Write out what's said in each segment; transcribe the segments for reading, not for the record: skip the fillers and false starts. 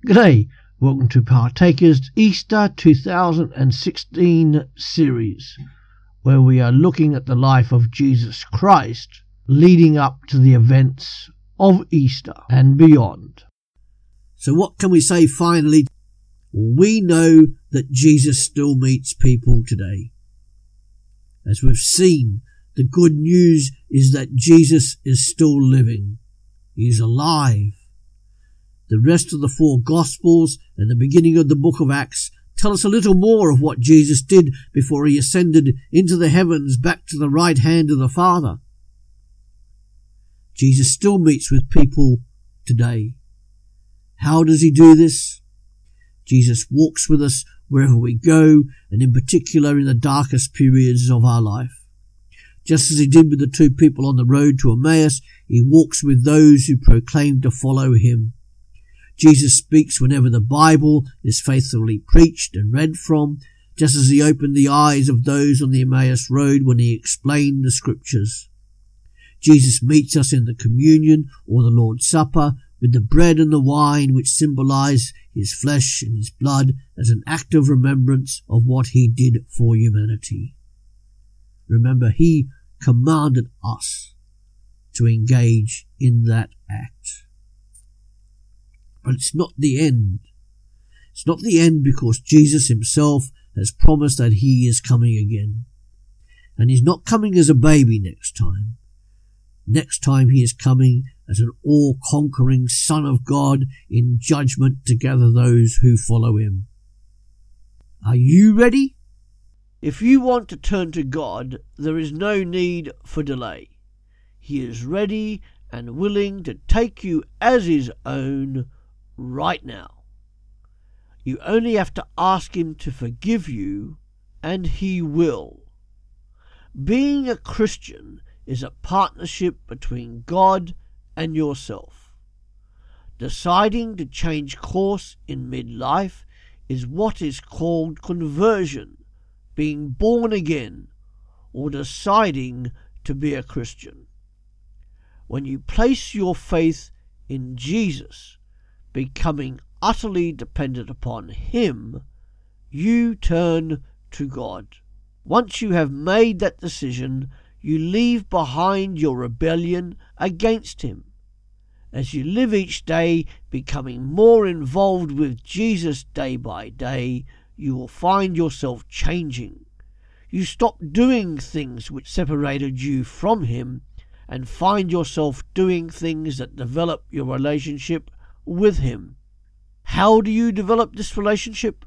G'day, welcome to Partakers Easter 2016 series, where we are looking at the life of Jesus Christ leading up to the events of Easter and beyond. So what can we say finally? We know that Jesus still meets people today. As we've seen, the good news is that Jesus is still living. He is alive. The rest of the four Gospels and the beginning of the book of Acts tell us a little more of what Jesus did before he ascended into the heavens back to the right hand of the Father. Jesus still meets with people today. How does he do this? Jesus walks with us wherever we go, and in particular in the darkest periods of our life. Just as he did with the two people on the road to Emmaus, he walks with those who proclaim to follow him. Jesus speaks whenever the Bible is faithfully preached and read from, just as he opened the eyes of those on the Emmaus road when he explained the Scriptures. Jesus meets us in the communion or the Lord's Supper with the bread and the wine, which symbolize his flesh and his blood as an act of remembrance of what he did for humanity. Remember, he commanded us to engage in that act. But it's not the end. It's not the end because Jesus himself has promised that he is coming again. And he's not coming as a baby next time. Next time he is coming as an all-conquering Son of God in judgment to gather those who follow him. Are you ready? If you want to turn to God, there is no need for delay. He is ready and willing to take you as his own right now. You only have to ask him to forgive you, and he will. Being a Christian is a partnership between God and yourself. Deciding to change course in midlife is what is called conversion, being born again, or deciding to be a Christian. When you place your faith in Jesus, becoming utterly dependent upon him, you turn to God. Once you have made that decision, you leave behind your rebellion against him. As you live each day, becoming more involved with Jesus day by day, you will find yourself changing. You stop doing things which separated you from him and find yourself doing things that develop your relationship with him. How do you develop this relationship?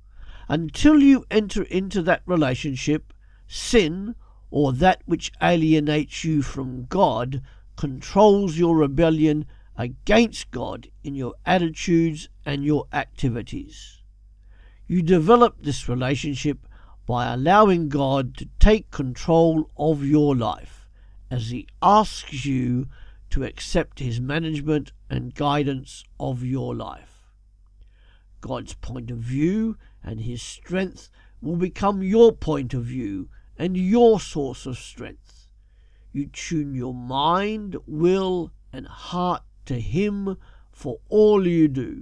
Until you enter into that relationship, sin, or that which alienates you from God, controls your rebellion against God in your attitudes and your activities. You develop this relationship by allowing God to take control of your life as he asks you to accept his management and guidance of your life. God's point of view and his strength will become your point of view and your source of strength. You tune your mind, will, and heart to him for all you do.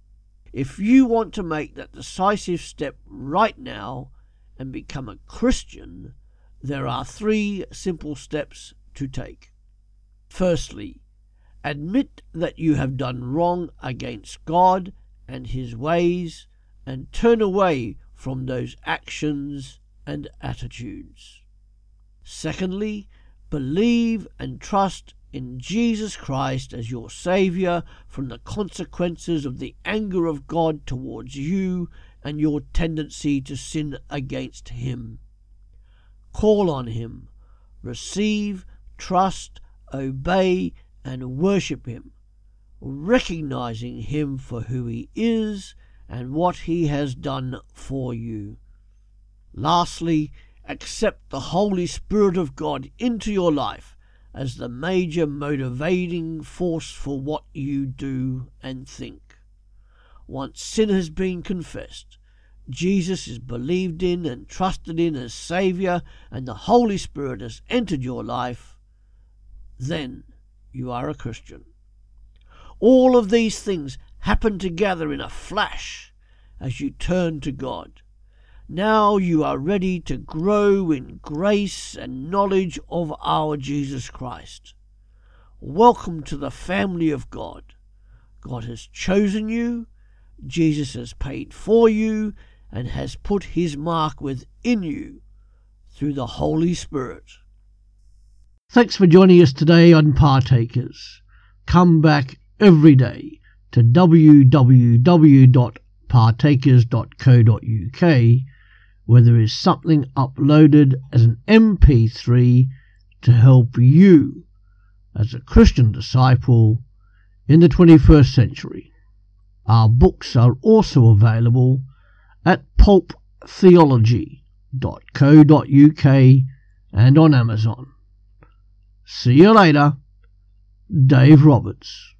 If you want to make that decisive step right now and become a Christian, there are 3 simple steps to take. Firstly, admit that you have done wrong against God and his ways and turn away from those actions and attitudes. Secondly, believe and trust in Jesus Christ as your Saviour from the consequences of the anger of God towards you and your tendency to sin against him. Call on him, receive, trust, obey, and worship him, recognizing him for who he is and what he has done for you. Lastly, accept the Holy Spirit of God into your life as the major motivating force for what you do and think. Once sin has been confessed, Jesus is believed in and trusted in as Saviour, and the Holy Spirit has entered your life, then you are a Christian. All of these things happened to gather in a flash as you turned to God. Now you are ready to grow in grace and knowledge of our Jesus Christ. Welcome to the family of God. God has chosen you, Jesus has paid for you, and has put his mark within you through the Holy Spirit. Thanks for joining us today on Partakers. Come back every day to www.partakers.co.uk, where there is something uploaded as an MP3 to help you as a Christian disciple in the 21st century. Our books are also available at pulptheology.co.uk and on Amazon. See you later. Dave Roberts.